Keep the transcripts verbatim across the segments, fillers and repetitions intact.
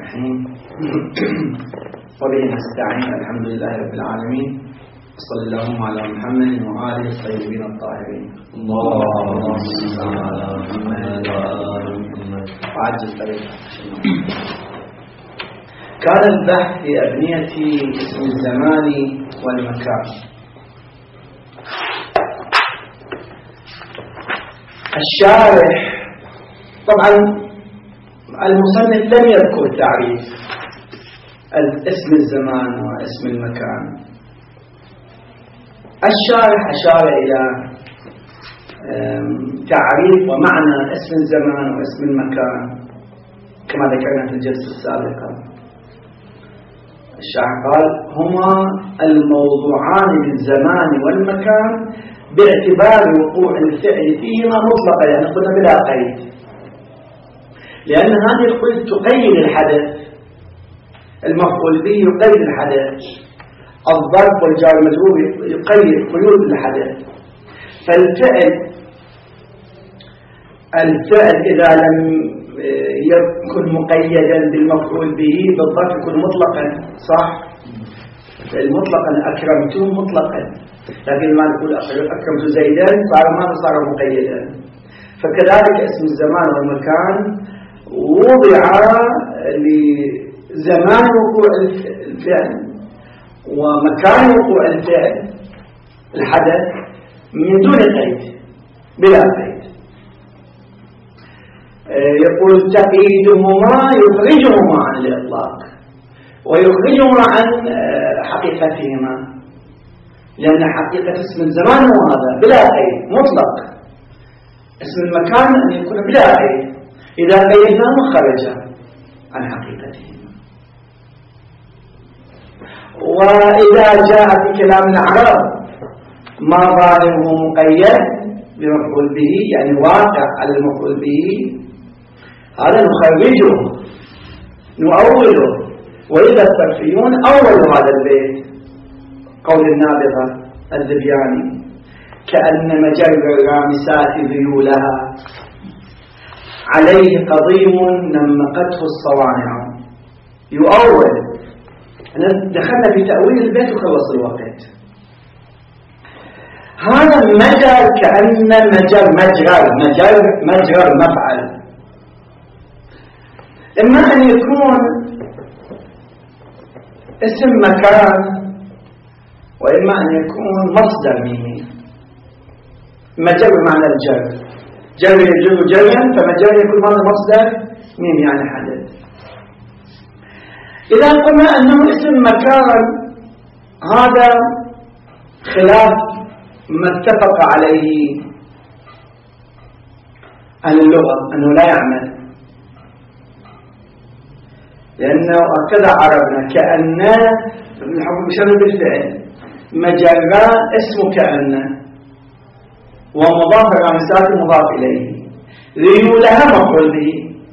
الرحيم. وبه نستعين. الحمد لله رب العالمين، صلى اللهم على محمد وآله الطيبين الطاهرين. اللهم صل على محمد وآل محمد. وعجل طريقه. كان البحث في أبنية اسم الزمان والمكان. الشارح طبعا المصنف لم يذكر تعريف اسم الزمان واسم المكان. الشارح أشار إلى تعريف ومعنى اسم الزمان واسم المكان كما ذكرنا في الجلسة السابقة. الشارح قال هما الموضوعان للزمان والمكان باعتبار وقوع الفعل فيهما مطلقا، يعني قلنا بلا قيد، لأن هذه القيود تقيد الحدث. المفعول به يقيد الحدث، الظرف والجار المجرور يقيد قيود الحدث. فالفعل الفعل إذا لم يكن مقيدا بالمفعول به بالظرف يكون مطلقا، صح؟ المطلقا أكرمته مطلقا، لكن ما نقول أكرمت زيدا صار ما صار مقيدا. فكذلك اسم الزمان والمكان وضع لزمان وقوع الفعل ومكان وقوع الفعل الحدث من دون قيد، بلا قيد. يقول تقييدهما يخرجهما عن الإطلاق ويخرجهما عن حقيقتهما، لأن حقيقة اسم الزمان هو هذا بلا قيد مطلق. اسم المكان أن يكون بلا قيد، إذا قيدناه خرج عن حقيقتهما. وإذا جاء في كلام العرب ما ظاهره مقيد بمفعول به، يعني واقع على المفعول به، هذا نخرجه نؤوله. وإذا الصرفيون أولوا هذا البيت قول النابغة الذبياني كأن مجر الرامسات ذيولها عليه قضيم نمقته الصوانع. يؤول. دخلنا في تأويل البيت وخلص الوقت. هذا مجر كأن مجر مجرر مجر مجرر مفعل، إما أن يكون اسم مكان وإما أن يكون مصدر ميمي. مجر بمعنى الجر، جر يجر جرا، فمجر يكون معنى مصدر ميمي يعني حدث. إذا قلنا أنه اسم مكان هذا خلاف ما اتفق عليه أهل اللغة أنه لا يعمل، لأنه هكذا عربنا كأن الحكم بشرط بالفعل مجرى اسم كأن ومضاف الرامسات مضاف إليه، ذيولها مفعول به،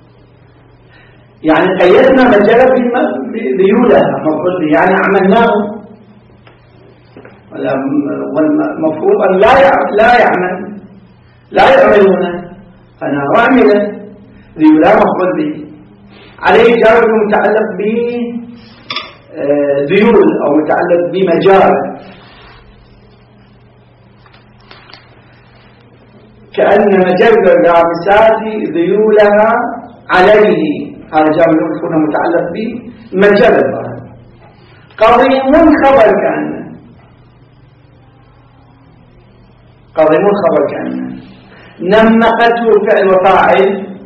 يعني قيدنا مجرى بذيولها مفعول به، يعني عملناه. والمفعول أن لا لا يعمل لا يعملون، أنا أعمل ذيولها مفعول به، عليه جار متعلق بذيول أو متعلق بمجال. كأن مجر الرامسات ذيولها عليه، هذا جار يكون متعلق بمجال. قضيم خبر كأن، قضيم خبر كأن. نمقته فعل وفاعل،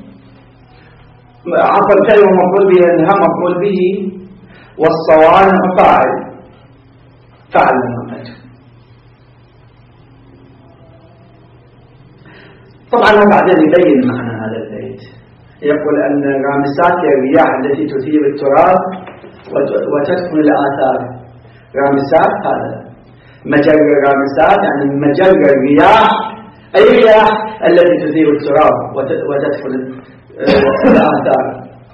عفوا فعل ومفعول به انها مفعول به، والصوانع فاعل فعل نمقته. طبعا بعدين يبين معنى هذا البيت. يقول أن الرامسات هي الرياح التي تثير التراب وتسكن الآثار. رامسات هذا مجر الرامسات، يعني مجر الرياح، أي رياح التي تثير التراب وتدخل الآثار.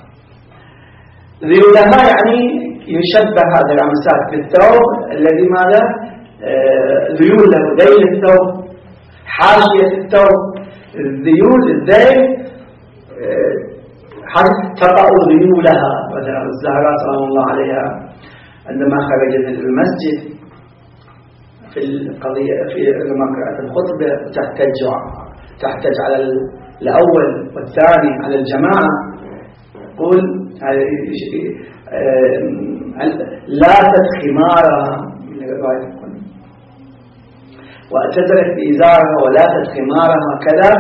ذيولها يعني يشبه هذا الرامسات بالثوب الذي ماذا ذيول له ذيل الثوب، حاشية الثوب. الذيول الذيل حرف تقع ذيولها مثلا الزهراء سلام الله عليها عندما خرجت المسجد في القضية في لما قرأت الخطبة تحتج تحتج على الأول والثاني على الجماعة، تقول لا تدخمارها واعتذرت بإزارها ولا تدخمارها كذا،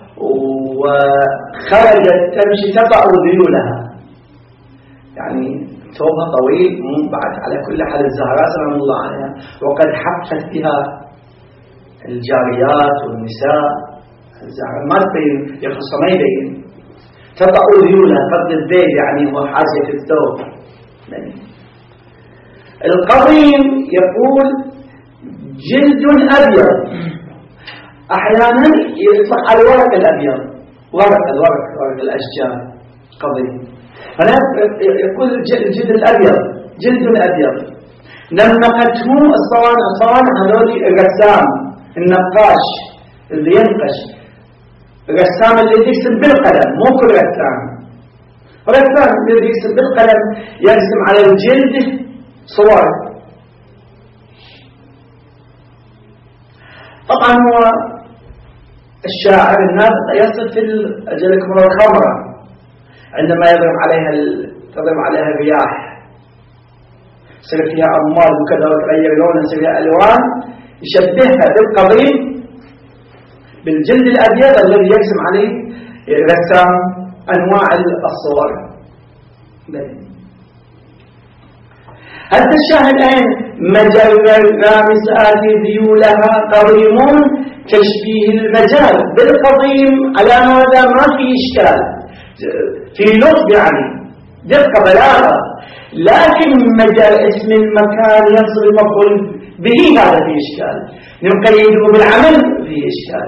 وخرجت تمشي تضع ذيولها، يعني ثوبها طويل بعد على كل حال الزهراء سلام الله عليها، وقد حفت بها الجاريات والنساء. الزهراء ما تبين يخص ما يبين، تضع ذيولها قد الذيل يعني هو حاجة الثوب. القضيم يقول جلد أبيض، أحيانا يطلق على الورق الأبيض، ورق الورق ورق الأشجار قضيم. هنا يقول الجلد الأبيض جلد أبيض نمقته الصوانع. الصوانع هذول الرسام النقاش اللي ينقش، الرسام اللي يرسم بالقلم، مو كل رسام، الرسام اللي يرسم بالقلم يرسم على الجلد صور. طبعا هو الشاعر النابغ يصف أجلكم الخمرة عندما يضرب عليها تضرب عليها الرياح يصير فيها أموال وكذا وتغير لونها يصير فيها ألوان، يشبهها بالقضيم بالجلد الأبيض الذي يرسم عليه رسام أنواع الصور. هذا الشاهد الآن مجال الرامسات ذيولها قضيمون، تشبيه المجال بالقضيم على هذا ما في إشكال في لطف يعني دقة بلاغة، لكن مجال اسم المكان يصل المفعول به هذا في إشكال، نقيده بالعمل في إشكال.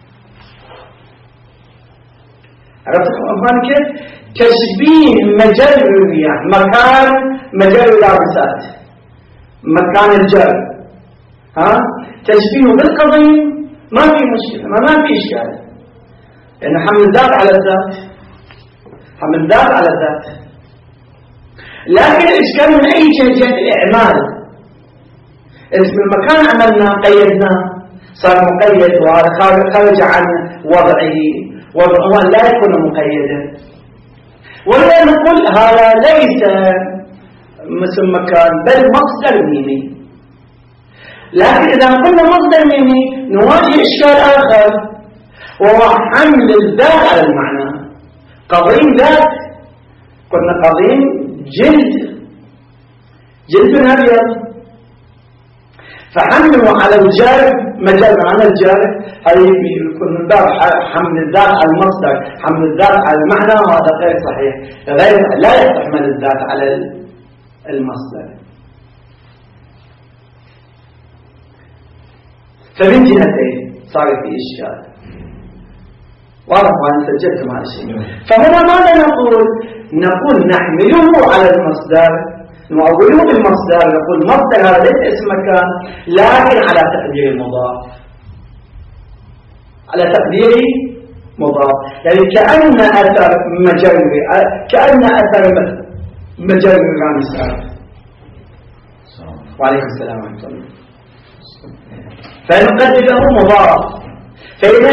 عرفتكم أخوان كيف؟ تشبيه مجال الرياح مكان مجال الرامسات مكان الجر، ها تشبيه بالقضيم ما في مشكلة، ما, ما في إشكال، لأن يعني حمل الذات على الذات، حمل الذات على الذات. لكن الإشكال من أي جهة؟ الإعمال. اسم المكان عملنا قيدناه صار مقيد وخرج عن وضعه، وضعه لا يكون مقيدا، ولا نقول هذا ليس اسم مكان بل مصدر ميمي. لكن إذا قلنا مصدر ميمي نواجه إشكال آخر، وهو حمل الذات على المعنى. قضيم ذات، قلنا قضيم جلد جلد أبيض، فحمله على الجارب مجال معنى الجارب هذا يكون من باب حمل الذات على المصدر، حمل الذات على المعنى، وهذا غير صحيح، غير لا يحمل الذات على المصدر. فمن جهتين صار في إشكال واضح، وأنا سجلت مع الشيء. فهنا ماذا نقول؟ نقول نحمله على المصدر، نؤوله بالمصدر، نقول مصدر هذا ليس اسم مكان لكن على تقدير المضاف، على تقدير مضاف، يعني كأن أثر مجرد كأن أثر مجرد الرامسات. وعليكم السلام ورحمة الله. فنقدره مضاف، فإذا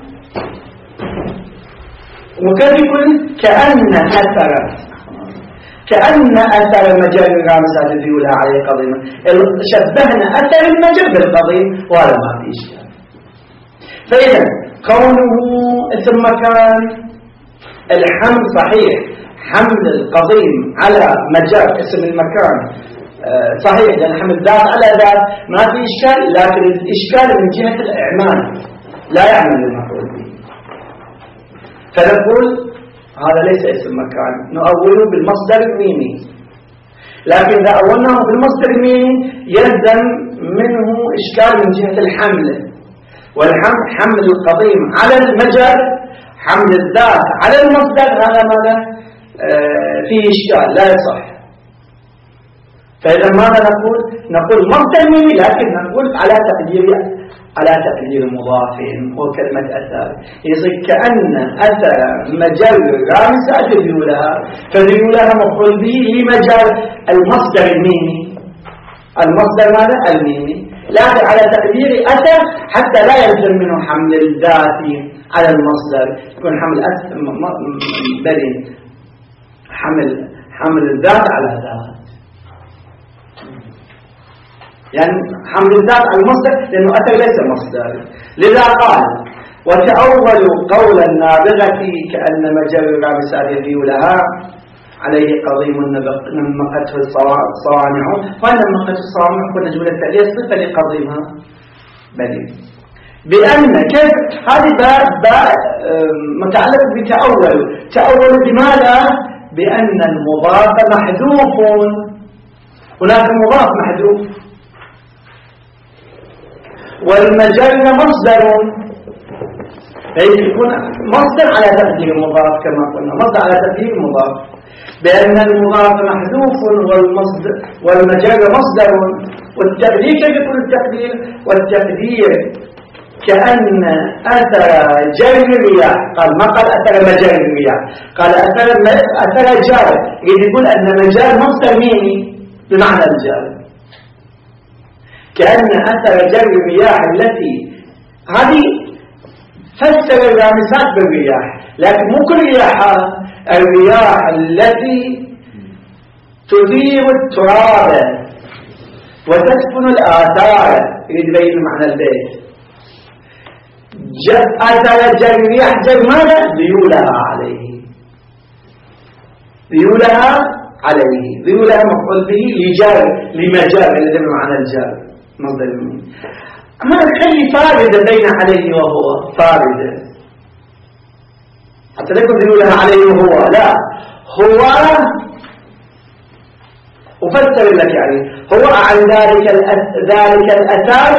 وكذلك كأن أثر كأن أثر المجال الرامسات ذيولها عليه قضيمة، شبهنا أثر المجال بالقضيم وهذا ما في إشكال. فإذا كونه اسم مكان الحمل صحيح، حمل القضيم على مجال اسم المكان صحيح، لأن حمل ذات على ذات ما في إشكال، لكن الإشكال من جهة الإعمال لا يعمل المفعول به. فنقول هذا ليس اسم مكان، نؤوله بالمصدر الميمي، لكن إذا أولناه بالمصدر الميمي يلزم منه إشكال من جهة الحمل، والحمل حمل القضيم على المجال، حمل الذات على المصدر، هذا ماذا آه فيه إشكال لا يصح. فإذا ماذا نقول؟ نقول مصدر ميمي، لكن نقول على تقدير على تقدير مضاف وكلمة أثر، يصير كأن أثر مجال رامسة ذيولها، فذيولها مفعول به لمجال المصدر الميمي، المصدر ماذا؟ الميمي، لكن على تقدير أثر حتى لا يلزم منه حمل الذات على المصدر، يكون حمل أثر بل حمل حمل الذات على الذات، يعني حمل الذات على المصدر لأنه أثر ليس مصدر. لذا قال وتأول قول النابغة كأن مجال الرامسات ذيولها عليه قضيم نمقته الصوانع، وأن نمقته الصوانع كنا جملة تأليه صفة لقضيمها بل بأن كيف هذه باء باء متعلق بتأول. تأول بماذا؟ بأن المضاف محذوف، هناك مضاف محذوف، والمجال مصدر، يكون مصدر على تقدير مضاف كما قلنا، مصدر على تقدير مضاف، بأن المضاف محذوف والمصدر والمجال مصدر. والتقدير كيف يكون التقدير؟ والتقدير كأن أثر جر الرياح، قال ما قال أثر مجال الرياح، قال أثر أثر جار، يقول أن مجال مصدر ميمي بمعنى الجار، كأن أثر جر الرياح التي هذه فسر الرامسات بالرياح، لكن مو كل رياح، الرياح التي تثير التراب وتسكن الآثار، يريد يبين معنى البيت. أثر جر الرياح جر ماذا؟ ذيولها عليه، ذيولها عليه، ذيولها مفعول به لجار لمجال الذي بمعنى الجار مصدر المين. ما نخلي فاردة بين عليه وهو، فاردة حتى لا يكون ذيولها عليه وهو، لا هو أفسر لك يعني هو عن ذلك ذلك الأثار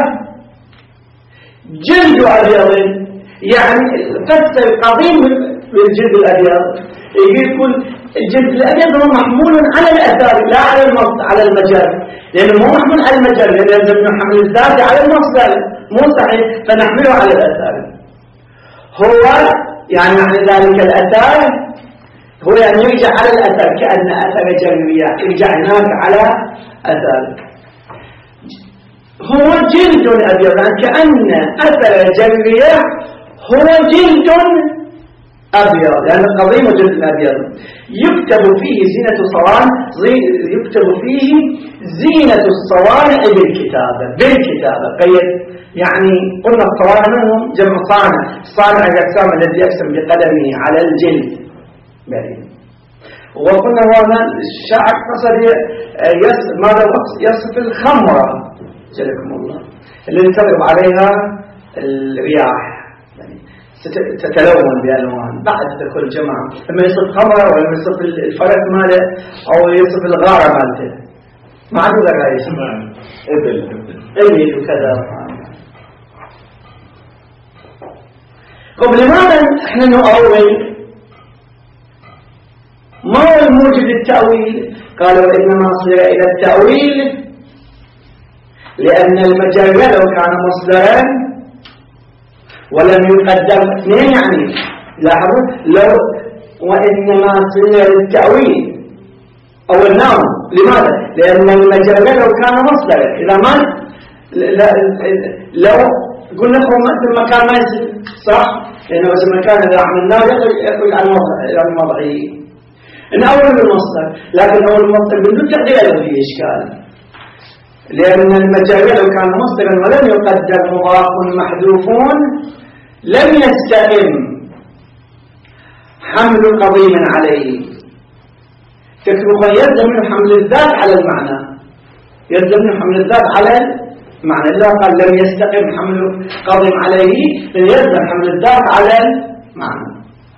جلد أبيض، يعني فسر قضيم بالجلد الأبيض، يقول الجلد الأبيض هو محمول على الأثار لا على المصدر على المجال، لأنه مو محمول على المجال، لأنه يلزم نحمل الذات على المصدر، مو صحيح، فنحمله على الأثار. هو يعني معنى ذلك الأثار هو يعني يرجع على الأثار، كأن أثر جرية يرجع هناك على أثار. هو جلد أبيض، يعني كأن أثر جرية هو جلد أبيض، لأن يعني قضيم جلد أبيض يكتب فيه زينة الصوان، يكتب فيه زينة الصوانع بالكتابة بالكتابة قيد، يعني قلنا الصوانع منهم جمع صانع، صانع الأجسام الذي يقسم بقدمه على الجلد بلي. وقلنا هو الشاعر قصد يصف ماذا يصف الخمرة جلكم الله اللي تضرب عليها الرياح تتلون بألوان، بعد تدخل الجماعة لما يصف خمرة ولا يصف الفرق ماله أو يصف الغارة مالته ما عدو ذا رأيس إبل إبل وكذا. طب لماذا احنا نؤول؟ ما هو الموجب للتأويل؟ قالوا إنما صير إلى التأويل لأن المجال لو كان مصدرا ولم يقدم اثنين، يعني لاحظوا لو وإنما صير التأويل أو النوم. لماذا؟ لأن المجال لو كان مصدرا، إذا ما لو قلنا في المكان ما يصير صح، لأنه بس المكان إذا عملناه يخرج عن موضعه إن أول المصدر، لكن أول المصدر بدون تقدير فيه إشكال، لأن المجال لو كان مصدرا ولم يقدر مضاف محذوفون لم يستقم حمل قضيم عليه، تكتب يلزم من حمل الذات على المعنى، يلزم من حمل الذات على المعنى. إذا قال لم يستقم حمل قضيم عليه يلزم حمل الذات على المعنى.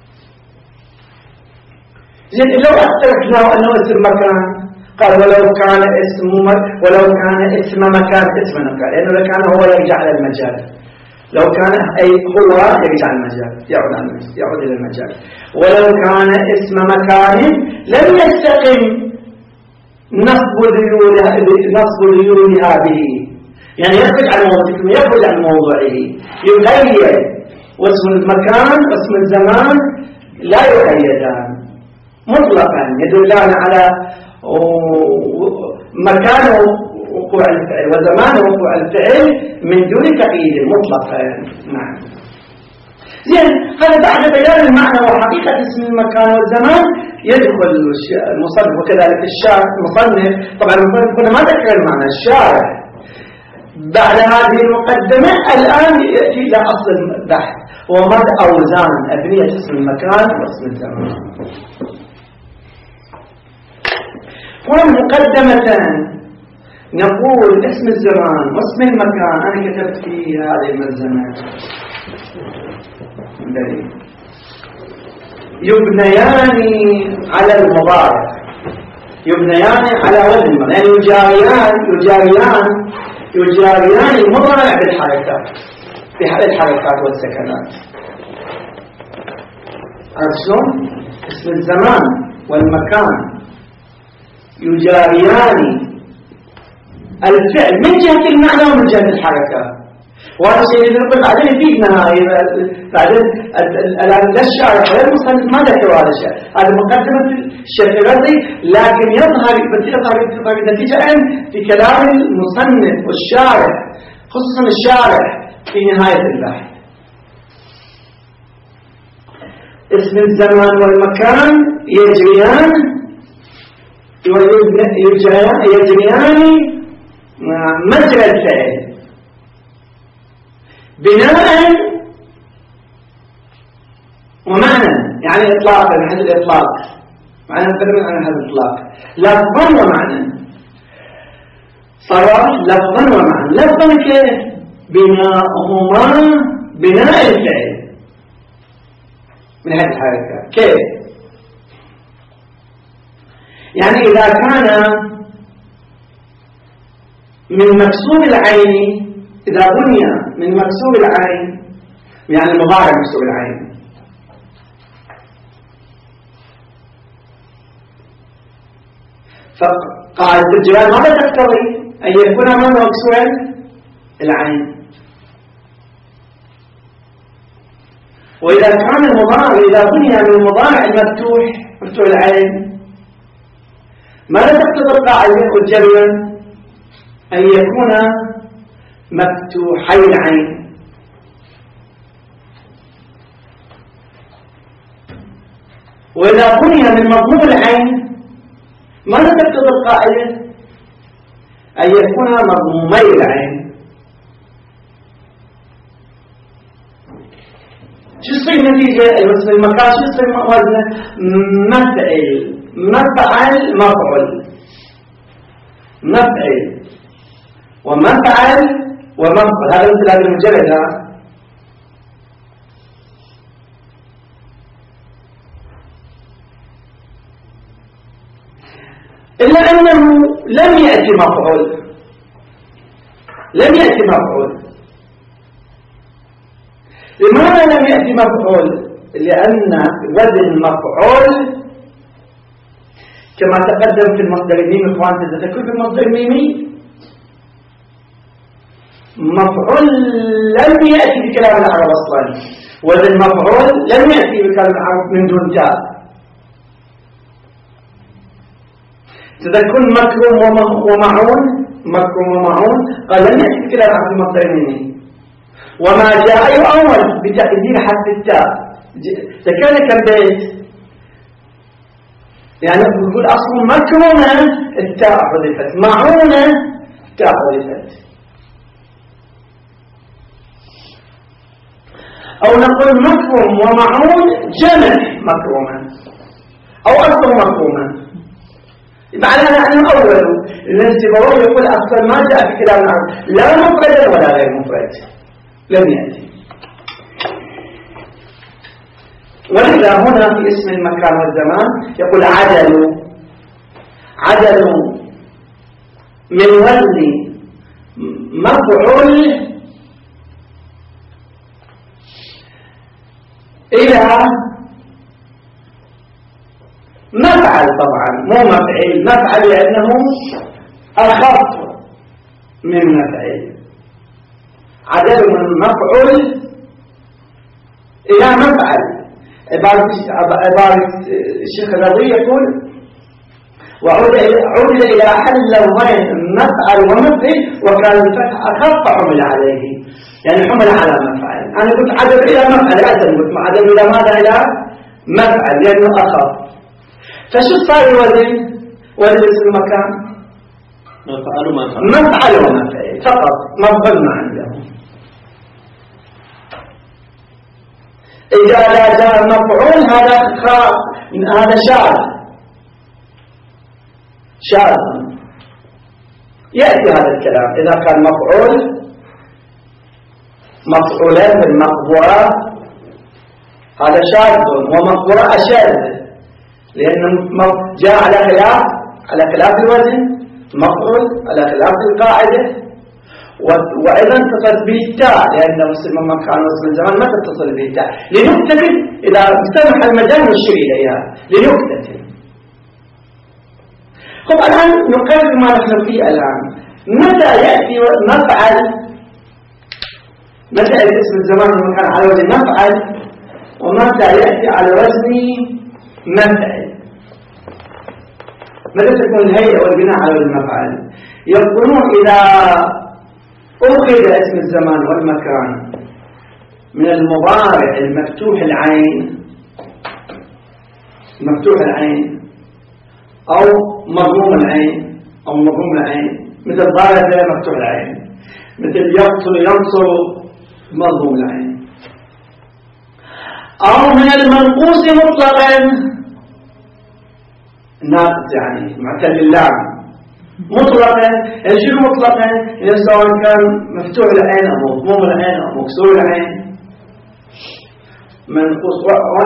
زين لو اختلفناه أنه اسم مكان، قال ولو كان اسم ولو كان اسم مكان اسم مكان، لأنه لو كان هو يرجع على المجال، لو كان أي هو يرجع على المجال يعود يعود إلى المجال. ولو كان اسم مكان لم يستقم نصب ذيولها نصب ذيولها به، يعني يخرج عن موضوعه يخرج عن موضوعه، يغير، واسم المكان واسم الزمان لا يقيدان مطلقا، يدلان على مكان وقوع الفعل وزمان وقوع الفعل من دون تقييد مطلقا. نعم. زين، هذا بعد بيان المعنى وحقيقة اسم المكان والزمان يدخل المصنف وكذلك الشارح المصنف. طبعا المصنف كنا ما ذكر المعنى، الشارح بعد هذه المقدمة الآن يأتي إلى أصل البحث وماذا أوزان أبنية اسم المكان واسم الزمان. هنا مقدمة نقول اسم الزمان واسم المكان، أنا كتبت في هذه الملزمة يبنيان على المضارع، يبنيان على وزن، يعني يجاريان يجاريان يجاريان المضارع بالحركات في حال الحركات والسكنات. عرفت شلون؟ اسم الزمان والمكان يجاريان الفعل من جهة المعنى ومن جهة الحركة، وهذا الشيء اللي نقول بعدين يفيدنا. بعدين الآن لا الشارح ولا المصنف ما ذكر هذا الشيء، هذا مقدمة الشيخ الرازي، لكن يظهر يظهر النتيجة في كلام المصنف والشارح، خصوصا الشارح في نهاية البحث. اسم الزمان والمكان يجريان يجريان مجرى الفعل بناء ومعنى، يعني إطلاقا من حيث الإطلاق، معنى نتكلم عن هذا الإطلاق لفظا ومعنى. صراح لفظا ومعنى. لفظا كيف؟ بناءهما بناء الفعل من هذه الحركة. كيف؟ يعني إذا كان من مكسور العين، إذا بني من مكسور العين يعني المضارع مكسور العين، فقاعدة الجواب ماذا تقتضي؟ أن يكون أمام مكسور العين. وإذا كان المضارع إذا بني من المضارع المفتوح مفتوح العين ماذا تقتضي القاعدة والجريان؟ أن يكون مفتوحي العين. وإذا بني من مضموم العين ماذا تقتضي القاعدة؟ أن يكون مضمومي العين. شو يصير النتيجة؟ المكان شو يصير وزنه؟ مفعل مفعل مفعل مفعل ومفعل ومفعل. هذا مثل هذا المجرد. إلا أنه لم يأتي مفعول، لم يأتي مفعول. لماذا لم يأتي مفعول؟ لأن وزن مفعول كما تقدم في المصدر الميمي. إخوان تذكرون في المصدر الميمي مفعول لم يأتي بكلام العرب أصلا، وزن مفعول لم يأتي بكلام العرب من دون تاء. تذكرون مكروم ومعون، مكروم ومعون قال لم يأتي بكلام العرب في المصدر الميمي. وما جاء يؤول بتقدير حرف التاء. ذكرنا كم بيت؟ يعني نقول أصل مكرمة التاء حذفت، معونة التاء حذفت. أو نقول مكرم ومعون جمع مكرمة أو أصل مكرمة. معناها أنه أول الانسباوي يقول أصلا ما جاء في كلام العرب لا مفردا ولا غير مفرد، لم يأتي. ولذا هنا في اسم المكان والزمان يقول عدل عدل من وزن مفعول إلى مفعل طبعا مو مفعل، مفعل لأنه أخف من مفعل. عدل من مفعول إلى مفعل. عبارة الشيخ الرضي يقول وعود إلى حل لفظين مفعل ومفعل وكان الفتح أخف حمل عليه، يعني حمل على مفعل. أنا قلت عدل إلى مفعل، أسن قلت عدل إلى ماذا؟ إلى مفعل لأنه أخف. فشو صار الوزن؟ وزن اسم المكان مفعل ومفعل، مفعل ومفعل فقط، مفعل ما عندهم. إذا لا جاء مفعول هذا خاص، هذا شاذ شاذ يأتي هذا الكلام. إذا كان مفعول مفعولين بالمقبورة هذا شاذ، ومقبورة أشد لأنه جاء على خلاف على خلاف الوزن، مفعول على خلاف القاعدة. وأيضا اتصل به التاء، لأن مسلم من كان واسم الزمان ما تتصل به التاء لنكتة، إذا سمح المجال نشير إليها لنكتة. خب الآن نقرر ما نحن فيه الآن. متى يأتي مفعل، متى يأتي اسم الزمان والمكان على وزن مفعل، ومتى يأتي على وزن مفعل؟ متى تكون الهيئة والبناء على وزن مفعل؟ يقولون إذا أخذ اسم الزمان والمكان من المضارع المفتوح العين، مفتوح العين أو مضموم العين أو مضموم العين، مثل ضارب مفتوح العين، مثل يقتل ينصر مضموم العين، أو من المنقوص مطلقا ناقص يعني معتل اللام مطلقا. شنو مطلقا؟ إذا سواء كان مفتوح العين أو مضموم العين أو مكسور العين، منقوص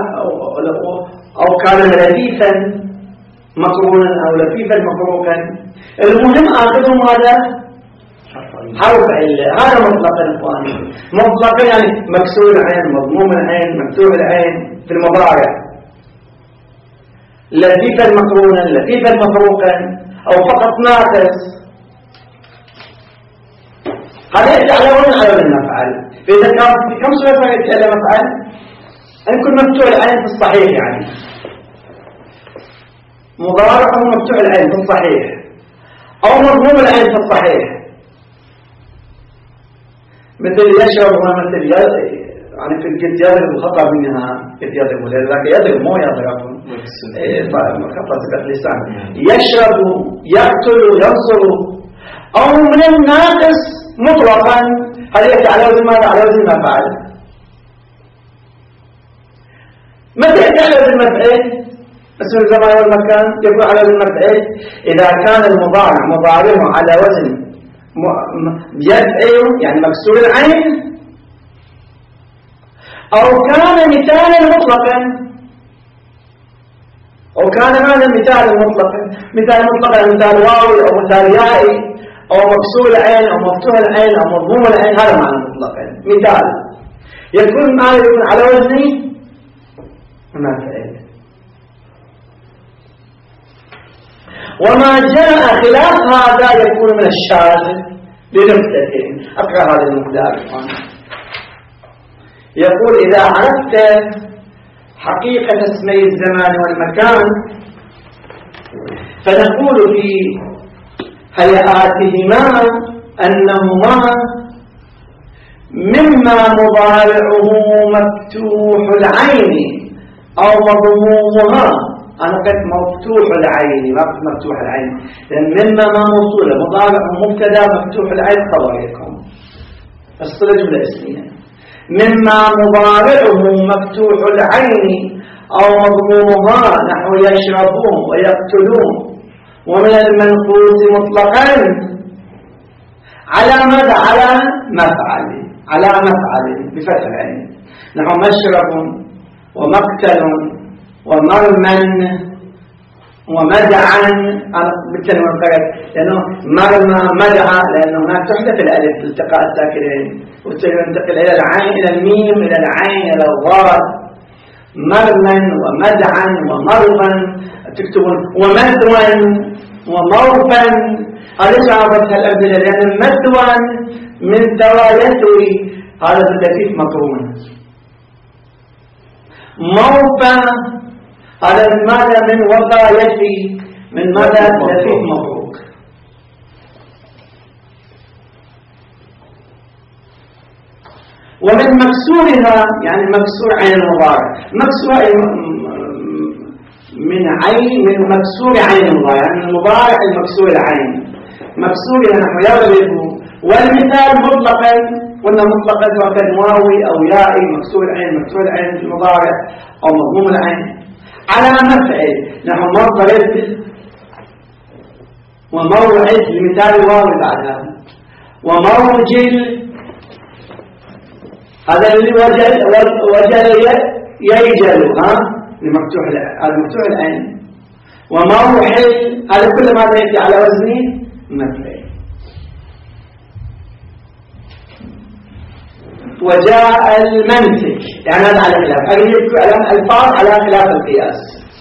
أو كان لفيفا مقرونا أو لفيفا مفروقا. المهم آخذه ماذا؟ حرف علة. هذا مطلقا إخواني، مطلقا يعني مكسور العين مضموم العين مفتوح العين في المضارع، لفيفا مقرونا لفيفا مفروقا أو فقط ناقص. هذا يأتي على وزن على وزن مفعل. فإذا كان في كم صورة يأتي على مفعل؟ أن يكون مفتوح العين في الصحيح، يعني مضارع أو مفتوح العين في الصحيح، أو مضموم العين في الصحيح، مثل يشرب ومثل يعني في الجد يضرب الخطأ منها قد يضرب، لذلك يضرب مو يضرب خطأ سبق لسان. يشرب يقتل ينصر. أو من الناقص مطلقا، هل يأتي على وزن ماذا؟ على وزن مفعل. متى يأتي على وزن مفعل؟ اسم الزمان والمكان يكون على وزن مفعل إذا كان المضارع مضارعه على وزن يفعل يعني مكسور العين، أو كان مثالا مطلقا، أو كان ماذا مثالا مطلقا؟ مثال مطلقا مثال واوي أو مثال يائي أو مكسور العين أو مفتوح العين أو مضموم العين، هذا معنى مطلقا. مثال يكون ما يكون على وزن مفعل. وما جاء خلاف هذا يكون من الشاذ لنكتتين. أقرأ هذا المقدار. يقول إذا عرفت حقيقة اسمي الزمان والمكان فنقول في هيئاتهما أنهما مما مضارعه مفتوح العين أو مضمومها. أنا قلت مفتوح العين ما قلت مفتوح العين، لأن مما ما موصولة مضارعه مبتدا مفتوح العين خبركم الصلة جملة اسمية. مما مضارعه مفتوح العين أو مضمومها نحو يشربون ويقتلون. ومن المنقوص مطلقا على ماذا؟ على مفعل، على مفعل بفتح العين، نحو مشرب ومقتل ومرمى ومدعا. أنا بالتنوين فقط لأنه مرمى مدعا لأنه هناك تحدث الألف التقاء الساكنين وتنتقل إلى العين إلى الميم إلى العين إلى الضاد. مرما ومدعا ومرضا، تكتبون ومدوا ومرفا. هذا جعبت الأمثلة، لأن مدوا من ثوى يثوي، هذا بالدقيق مقرون. مرفا هذا من ماذا؟ من وقى يثوي، من ماذا؟ لفيف مبروك. ومن مكسورها يعني مكسور عين المضارع، مكسور من عين، من مكسور عين المضارع، يعني المضارع المكسور العين، مكسورها نحو يغلب. والمثال مطلقا، قلنا مطلقا سواء كان واوي او يائي، مكسور العين، مكسور العين المضارع او مضموم العين، على مفعل نحو مضرب وموعد، لمثال واوي بعدها، وموجل هذا اللي وجل وجل يجل، ها لمفتوح، هذا مفتوح العين. وموحل هذا كل ما يأتي على وزن مفعل. وجاء المنسك، يعني هذا على خلاف، أجيب الألفاظ على خلاف القياس.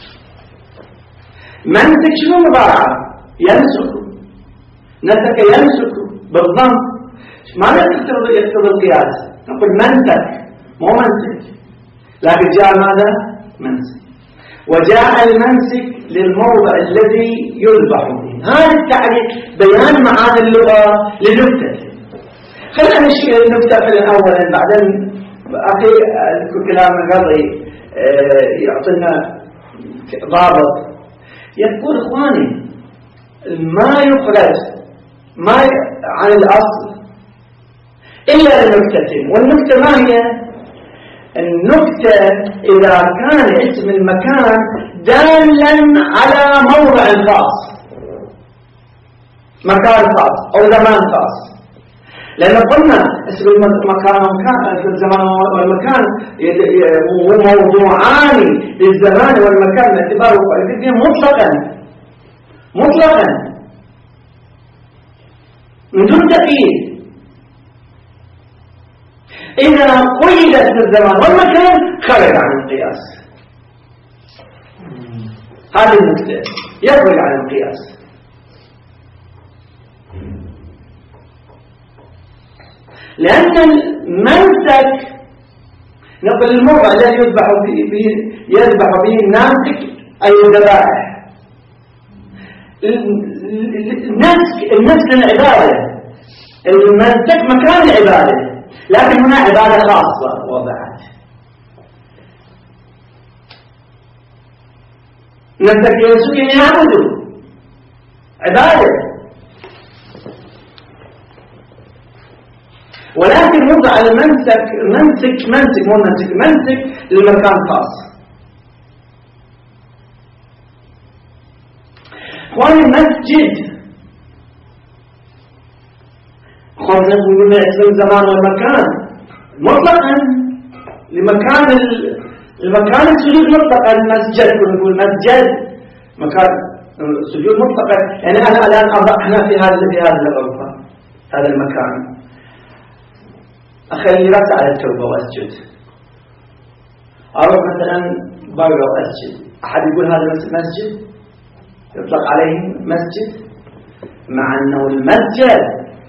منسك شنو مضارعة؟ ينسك، نسك ينسك بالضم، ماذا يقتضي القياس؟ نقول منسك مو منسك، لكن جاء ماذا؟ منسك. وجاء المنسك للموضع الذي يذبح فيه. هذا التعريف بيان معاني اللغة للنكتة. خلينا نشير النكتة في الأول، بعدين أخي كلام غضي يعطينا ضابط. يقول إخواني ما يخرج ما عن الأصل إلا لنكتة، والنكتة ما هي؟ النكتة إذا كان اسم المكان دالا على موضع خاص، مكان خاص أو زمان خاص. لأن قلنا اسم المكان والمكان في الزمان والمكان موضوعان للزمان والمكان باعتباره مطلقا مطلقا من دون تقييد. إذا قيدت في الزمان والمكان خرج عن القياس. هذه النكتة، يخرج عن القياس. لأن المنسك نقول الموضع الذي يذبح به يذبح به الناسك أي الذبائح. النسك النسك العبادة، المنسك مكان العبادة، لكن هنا عبادة خاصة وضعت. نسك يسوع يعبدوا عبادة، ولكن وضع المنسك منسك منسك مو منسك منسك للمكان خاص. اخواني المسجد اخواني نقول اسم الزمان والمكان مطلقا لمكان المكان السجود مطلقا. المسجد نقول مسجد مكان السجود مطلقا، يعني انا الان احنا في هذا في هذه الغرفه هذا المكان، أخلي رأس على التوبة وأسجد، أروح مثلا برا وأسجد، أحد يقول هذا مسجد يطلق عليه مسجد، مع أنه المسجد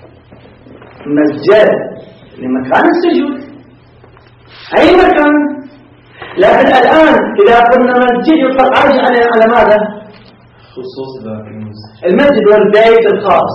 مسجد لمكان السجود أي مكان. لكن الآن إذا قلنا مسجد يطلق عليه على على ماذا؟ خصوص ذاك المسجد، المسجد والبيت الخاص،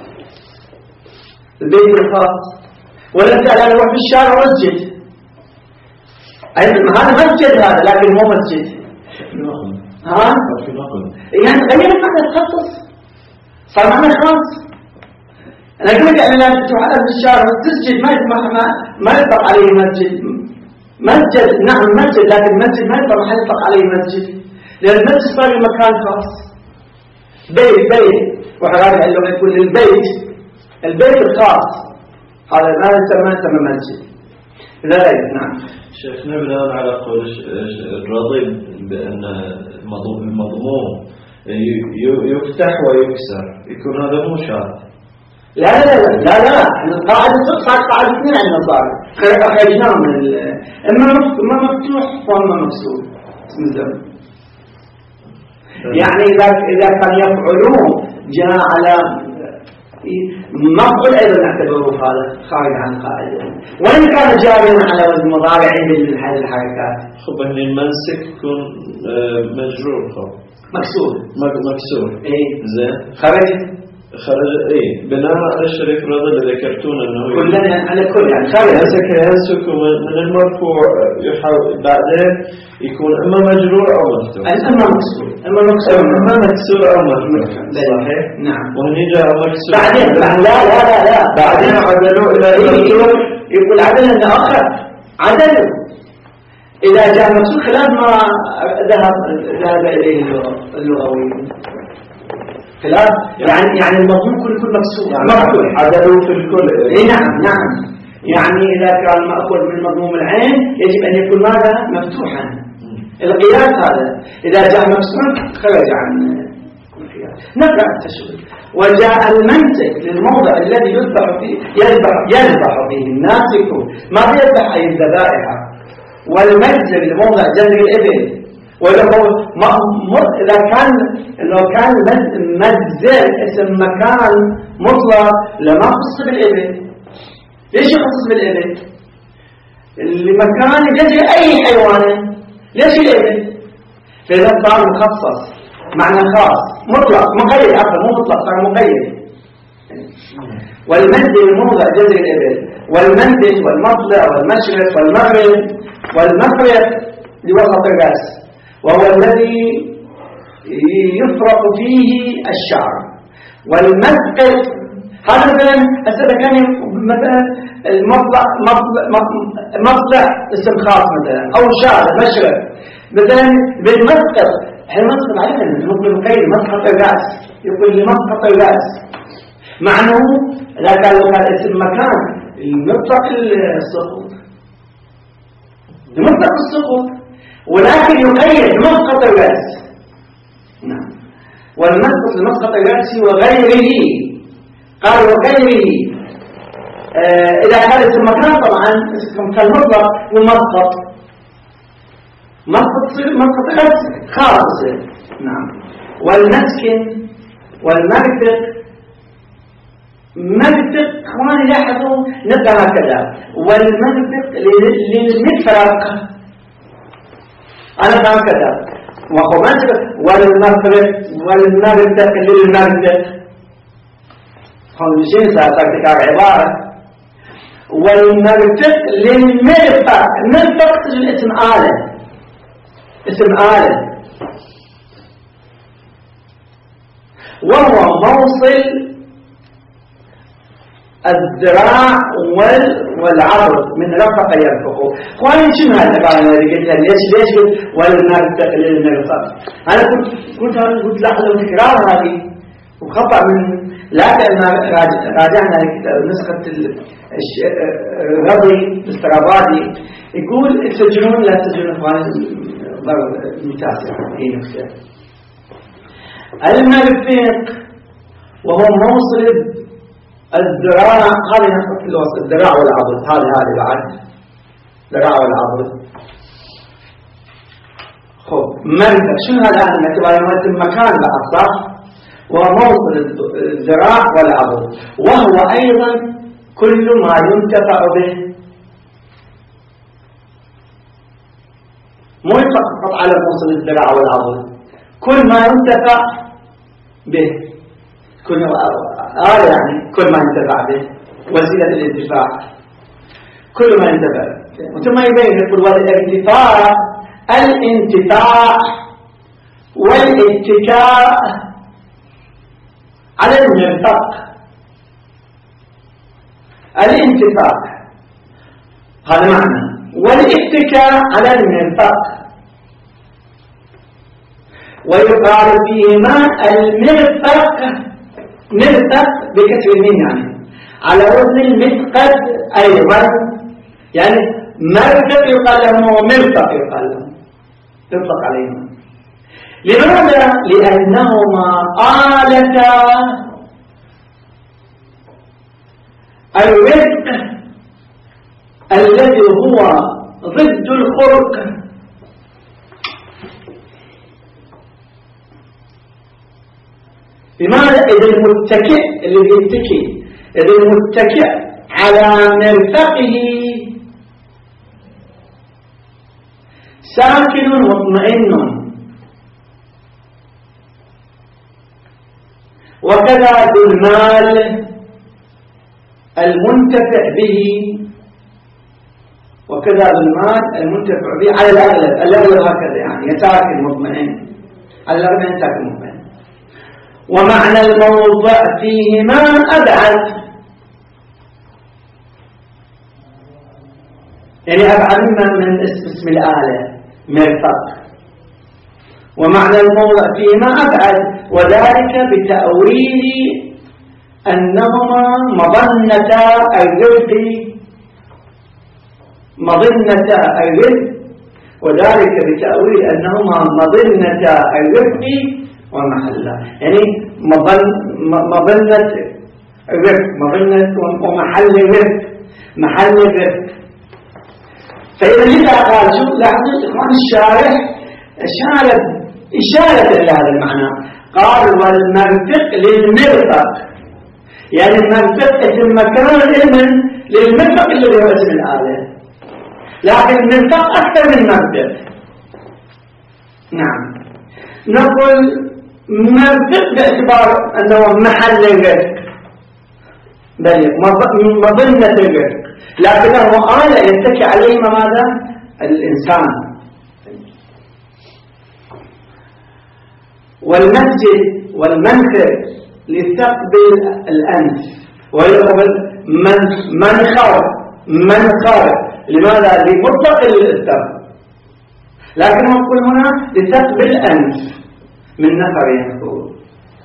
البيت الخاص. ولا انت الان اروح في الشارع واسجد، اي هذا مسجد هذا، لكن مو مسجد. نقل ها في نقل يعني غير معنى تخصص، صار معنى خاص. انا اقول لك انا لما تروح في الشارع وتسجد ما ما ما يطلق عليه مسجد. مسجد نعم مسجد، لكن مسجد ما يطلق ما يطلق عليه مسجد، لان المسجد صار مكان خاص. بيت بيت وحرارة اللغة يقول للبيت البيت الخاص، هذا ما يسمى يسمى مسجد. لا لا نعم. شيخنا بناء على قول الرضي بأن المضموم يفتح ويكسر، يكون هذا مو شاذ. لا لا لا لا لا القاعدة صدق قاعدة اثنين عندنا صار خرجناهم من إما مفتوح وإما مكسور اسم الزمن. يعني إذا إذا كان يفعلون جاء على مفعول أيضا نعتبره هذا خارج عن القاعدة، وإن كان جاريا على وزن مضارع من هذه الحركات. خب هني المنسك يكون مجرور خب مكسور مكسور إيه زين خرج خرج إيه بناء على الشريف رضا اللي ذكرتون أنه كلنا على كل يعني خرج هسك هسك من المرفوع يحاول بعدين يكون إما مجرور أو مفتوح. إما مكسور إما مكسور إما مكسور أو مفتوح صحيح. نعم. وهني جاء مكسور بعدين بعد لا لا لا لا بعدين عدلوا إلى يقول يقول عدل أنه آخر عدلوا إذا جاء مكسور خلاف ما ذهب ذهب إليه اللغوي خلاف يعني يعني المضمون كل كل مكسور يعني مفتوح عدلوا في الكل. إيه نعم نعم يعني إذا كان مأخوذ من مضموم العين يجب أن يكون ماذا مفتوحا. القياس هذا إذا جاء مكسور خرج عن القياس. نقرأ التشبيه. وجاء المنسك للموضع الذي يذبح فيه يذبح يذبح فيه الناسك ما يذبح أي الذبائح، والمجزر لموضع جزر الإبل. ولو إذا كان لو كان مجزر اسم مكان مطلق لما خص بالإبل. ليش يخصص بالإبل؟ لمكان جزر أي حيوان. ليش الإبل؟ فإذا صار مخصص معنى خاص مطلق مقيد عفوا مو مطلق صار مقيد. والمنزل موضع جزر الإبل، والمنبت والمطلع والمشرق والمغرب والمفرق لوسط الرأس، وهو الذي يفرق فيه الشعر. والمسقط هذا مثلا هسه كان مثلا المطلع مطلع اسم خاص مثلا او شعر مشرق مثلا بالمسقط. احنا مسقط علينا نقول مقيد مسقط الراس، يقول لي مسقط الراس معناه لا كان لو كان اسم مكان المطلق السقوط المطلق السقوط ولكن يقيد مسقط الراس. نعم. والمسقط لمسقط الراس وغيره قال وغيره آه إذا كان اسم مكان طبعا كالمطلق والمسقط مسقط مسقط الراس خاص. نعم. والمسكن والمرفق مرفق اخواني لاحظوا نبدا هكذا والمرفق للمفرق انا هكذا وهو مرفق والمفرق والمرفق للمرفق هم شيء ساتكتك عباره والمرفق للمرفق. المرفق الاسم آلة اسم آلة وهو موصل الذراع والعرض من رفق يرفقه. اخواني شنو هذا قال انا قلت ليش ليش والمرفق للمرفق. انا كنت كنت قلت لاحظوا تكرار هذه وخطا من لا لان راجعنا نسخه الرضي الاسترابادي يقول تسجلون لا تسجلون اخواني ضرب متاسع هي نكته. المرفق وهو موصل الذراع هذه نقطة الوسط الذراع والعضد هذه هذه بعد الذراع والعضد. خب مرفق شنو هذا الآن نعتبر يمثل مكان بعد صح وهو موصل الذراع والعضد وهو أيضا كل ما ينتفع به مو فقط على موصل الذراع والعضد كل ما ينتفع به كل آه يعني كل ما ينتفع به وسيلة الانتفاع كل ما ينتفع ثم يبين يقول والارتفاع الانتفاع والاتكاء على المرفق. الانتفاع هذا معنى والاتكاء على المرفق ويقال فيهما المرفق مرفق بكسر الميم يعني على وزن المثقل أيضا يعني مرفق يقال له ومرفق يقال له يطلق عليهما. لماذا؟ لأنهما آلتا الرزق الذي هو ضد الخرق. بماذا؟ إذا المتكئ اللي يتكي، إذا المتكئ على مرفقه ساكن مطمئن، وكذا ذو المال المنتفع به، وكذا ذو المال المنتفع به على الأغلب، الأغلب هكذا يعني يساكن مطمئن، على الأغلب يساكن مطمئن. ومعنى الموضع فيهما أبعد، يعني أبعد من اسم الآلة مرفق. ومعنى الموضع فيهما أبعد، وذلك بتأويل أنهما مظنة الرزق، مظنة الرزق، وذلك بتأويل أنهما مظنة الرزق ومحلها، يعني مظنة الرزق، مظنة ومحل الرزق، محل الرزق. فإذا لذا قال، شوف لاحظوا إخوان الشارح أشار إشارة لهذا المعنى، قال والمرفق للمرفق، يعني المرفق اسم مكان لمن؟ للمرفق الذي هو اسم الآلة، لكن المرفق أكثر من مرفق. نعم، نقول مرفق باعتبار أنه محل الرزق، بل مظنة الرزق، لكنه آلة يتكي عليه ماذا؟ الإنسان. والمسجد والمنخر لثقب الأنف، ويقول منخر، منخر لماذا؟ لمطلق الثقب، لكن نقول هنا لثقب الأنف من نفر ينخر.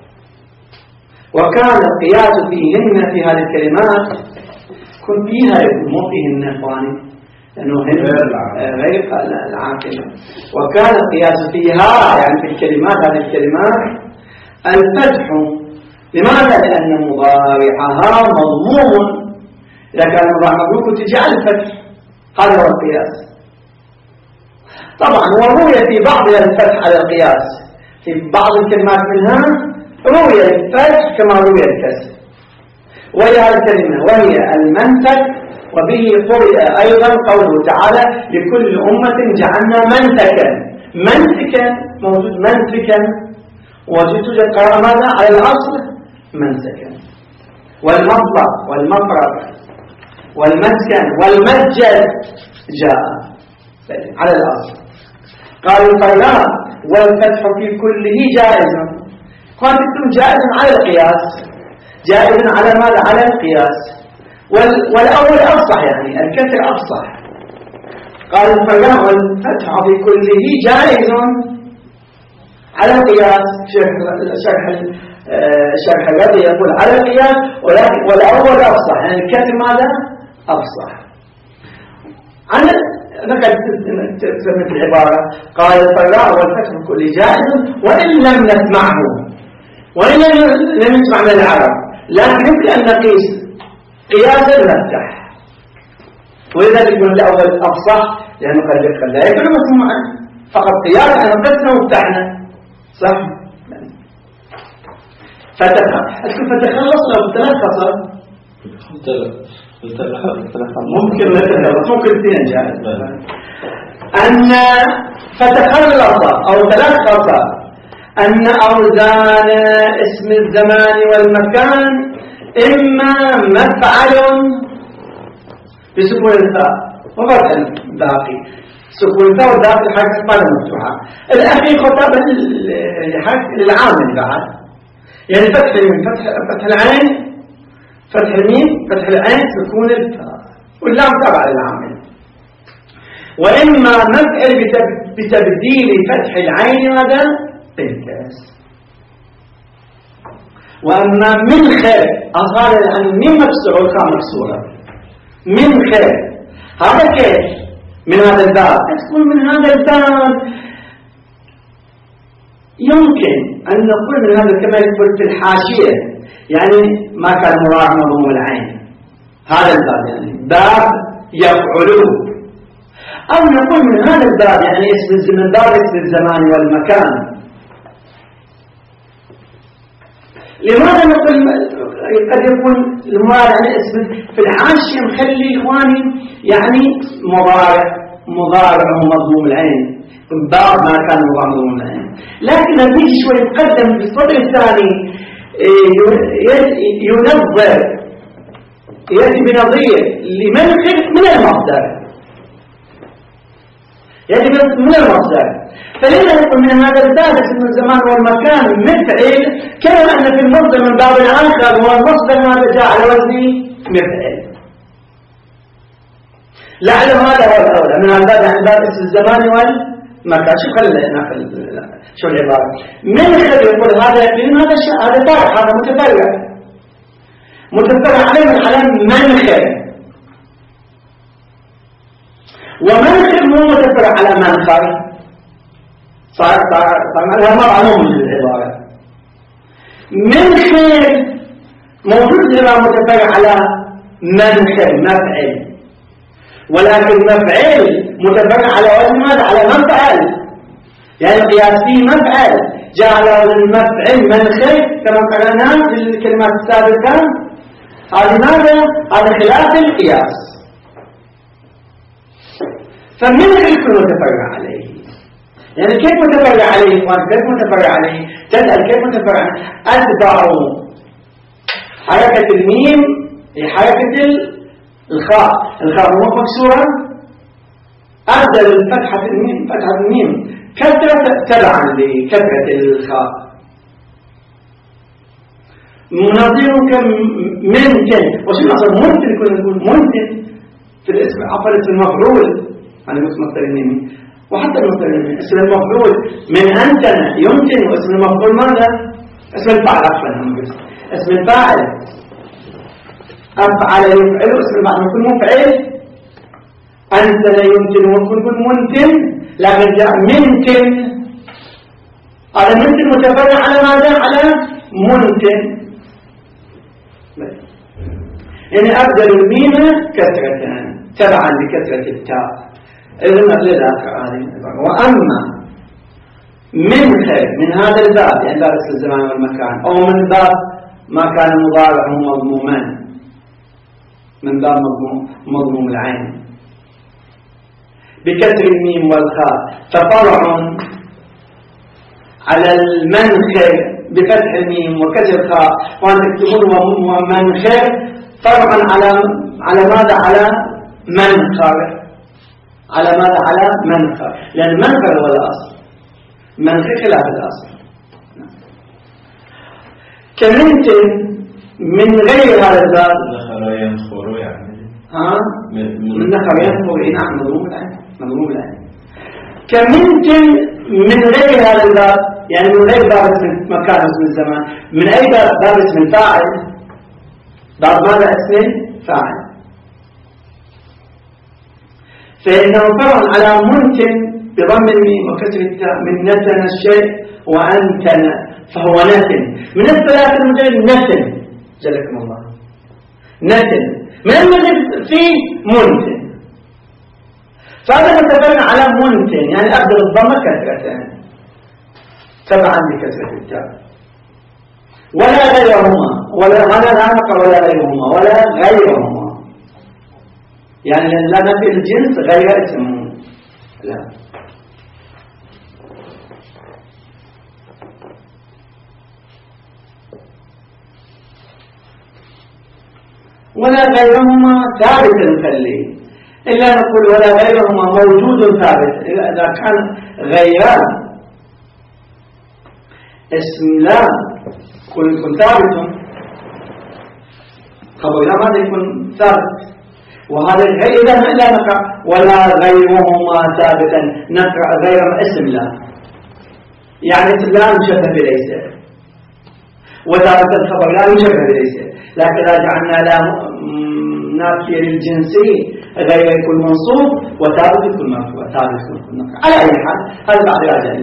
وكان القياس فيهن في هذه الكلمات كن فيها مو فيهن إخواني لأنه هن غير العاقلة. وكان القياس فيها يعني في الكلمات، هذه الكلمات الفتح. لماذا؟ لأن مضارعها مضموم، إذا كان المضارع مضموم كنت تجعل الفتح، هذا هو القياس. طبعا وروي في بعض الفتح على القياس، في بعض الكلمات منها روي الفتح كما روي الكسر، وهي الكلمة وهي المنسك. وبه قرئ أيضا قوله تعالى لكل أمة جعلنا منسكا. منسكا موجود منسكا، وتوجد قراءة ماذا؟ على الأصل منسكا. والمطلق والمفرق والمسكن والمسجد جاء على الأصل. قال القراء والفتح في كله جائز، قال جائز على القياس، جائز على ماذا؟ على القياس. والأول أفصح، يعني الكسر أفصح. قال الفلاح والفتح في كله جائز على القياس. شرح شرح الذي يقول على القياس، ولكن والأول أفصح، يعني الكسر ماذا؟ أفصح. أنا ذكرت سمت العبارة، قال الفلاح والفتح في كله جائز وإن لم نسمعه، وإن لم نسمع من العرب، لكن يمكن أن نقيس قياس المفتح، ولذلك يقول الأول أفصح لأنه قد يقول لا يكون مسموعا، فقط قياس أن قسنا وفتحنا صح. فتخلص لو تلخص ممكن نتخلص، ممكن اثنين جائز أن فتخلص أو تلخص أن أوزان اسم الزمان والمكان إما مفعل بسكون الفاء وفتح الباقي، سكون الفاء والباقي حرف الفاء مفتوحة، الأخير خطاب الحرف للعامل بعد، يعني فتح فتح فتح العين، فتح الميم، فتح العين، سكون الفاء، واللام تابع للعامل. وإما مفعل بتبديل فتح العين هذا بالكسر. وأما من خير أصغر الآن من مكسور والخاء مكسورة، من خير هذا كيف؟ من هذا الباب تقول من هذا الباب يمكن أن نقول من هذا كما يقول في الحاشية، يعني ما كان مراعى مضموم العين، هذا الباب يعني باب يفعله. أو نقول من هذا الباب يعني اسم الزمن باب اسم الزمان والمكان. لماذا نقول قد يكون المراد عن اسم في الحاشية مخلي إخواني يعني مضارع مضارع ومضموم العين باب ما كان مضموم العين، لكن نتيجة شوي يتقدم في السطر الثاني ينظر يأتي بنظير لمن خلق من المصدر، يأتي من المصدر. فلما نقول من هذا الباب اسم الزمان والمكان مفعل كما أن في المصدر من باب آخر والمصدر هذا جاء على وزن مفعل. لعل هذا هو الأولى من هذا الباب عن باب اسم الزمان والمكان. شو خلينا ناخذ شو العبارة من خلق يقول هذا من هذا الشيء هذا طارح هذا متفرع متفرع عليه من على منخر، ومنخر مو متفرع على منخر صار صار صار هذا ما معلوم العبارة. منخر موجود لما متفرع على منخر مفعل، ولكن مفعل متفرع على وزن ماذا؟ على مفعل، يعني قياس فيه مفعل جاء على وزن المفعل منخر كما قرأنا في الكلمات السابقة. هذا ماذا؟ هذا خلاف القياس. فمنخر يكون متفرع عليه، يعني كيف متفرع عليه إخوان؟ كيف متفرع عليه؟ تسأل كيف متفرع؟ أتبع حركة الميم هي حركة الخاء، الخاء مو مكسورة، أبدل فتحة الميم فتحة الميم كثرة تبعا لكثرة الخاء. مناظرك ممكن، وشو نقصد ممكن يكون يقول ممكن في الاسم عفوا اسم المفعول أنا مش مصدر الميم، وحتى المصدر الميم اسم المفعول من أنتن يمكن، واسم المفعول ماذا؟ اسم الفاعل عفوا اسم الفاعل أفعل يفعل اسم الفاعل يكون مفعل، أنت لا يمكن ويكون ممكن، لكن جاء ممكن هذا ممكن متفرع على ماذا؟ على ممكن، يعني أبدل الميم كثرة تبعا لكثرة التاء. إذن أقلل آخر هذه. وأما من خير من هذا الباب يعني باب الزمان والمكان، أو من باب ما كان مضارعه مضموما من باب مضموم, مضموم العين بكسر الميم والخاء، ففرع على المنخر بفتح الميم وكسر الخاء، وأن تكتبون ومنخر فرعا على على ماذا؟ على منخر، على ماذا؟ على منخر، لأن منخر هو الأصل، منخر خلاف الأصل. كمنت من غير هذا الباب نخر ينخر يعني ها من نخر ينخر نعم مضموم العين مضموم العين. كمنت من غير هذا الباب يعني من غير باب اسم مكان اسم الزمان، من أي باب؟ باب اسم الفاعل، باب ماذا؟ اسم الفاعل. فإنه فرع على ممكن بضم الميم وكسر التاء من نتن الشيء وأنتن، فهو نتن من الثلاث المجال نتن جلكم الله نتن من المجال فيه ممكن، فهذا متفرع على ممكن يعني أبدل الضمة كثرتين تبعا لكسر التاء ولا غيرهما، ولا هذا لا نقع ولا غيرهما ولا غيرهما، يعني لا نفي الجنس غير اسمه لا. ولا غيرهما ثابت نخليه، إلا نقول ولا غيرهما موجود ثابت. إذا كان غيران اسم لا يكون ثابت، خبر لا ماذا يكون ثابت، وهذا غير إذا لا نقرأ ولا غيرهما ثابتا، نقرأ غير اسم لا يعني اسم لا مشبه بليس، وثابت الخبر لا مشبه بليس، لكن إذا جعلنا لا نافية للجنسي غير يكون منصوب وثابت يكون مرفوع ثابت يكون نقرأ. على أي حال هذا بعد راجع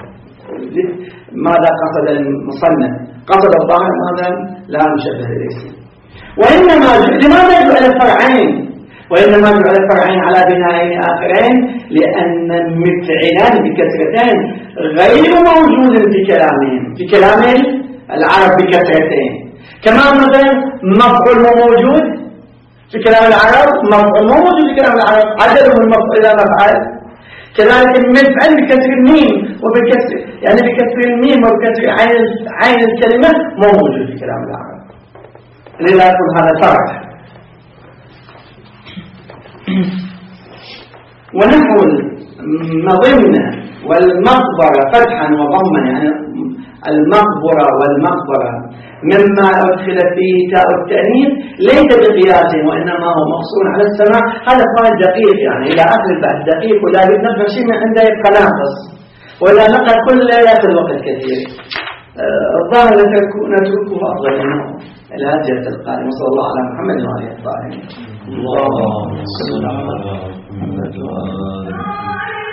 ماذا قصد المصنف؟ قصد الظاهر ماذا؟ لا مشبه بليس. وإنما لماذا يجعل الفرعين؟ وإنما جعل فرعين على بنائين آخرين لأن مفعلان بكسرتين غير موجود في كلامهم، في كلام العرب بكسرتين. كما مثلا مفعول موجود في كلام العرب، مفعول موجود في كلام العرب، عدلهم المفعول إلى مفعل. كذلك المفعل بكسر الميم وبكسر يعني بكسر الميم وبكسر عين عين الكلمة موجود في كلام العرب. لذا يكون هذا فرق. ونحو المظنة والمقبرة فتحا وضما، يعني المقبرة والمقبرة مما أدخل فيه تاء التأنيث ليس بقياس وإنما هو مقصور على السماع. هذا قال دقيق يعني إلى آخر البحث دقيق، ولا بنقل شيء من عنده يبقى ناقص، ولا نقل كل يأخذ وقت كثير. الظاهر نتركه أفضل منه إلى هجرة القادم. وصلى الله على محمد وآله الطاهرين. اللهم صل على محمد وآله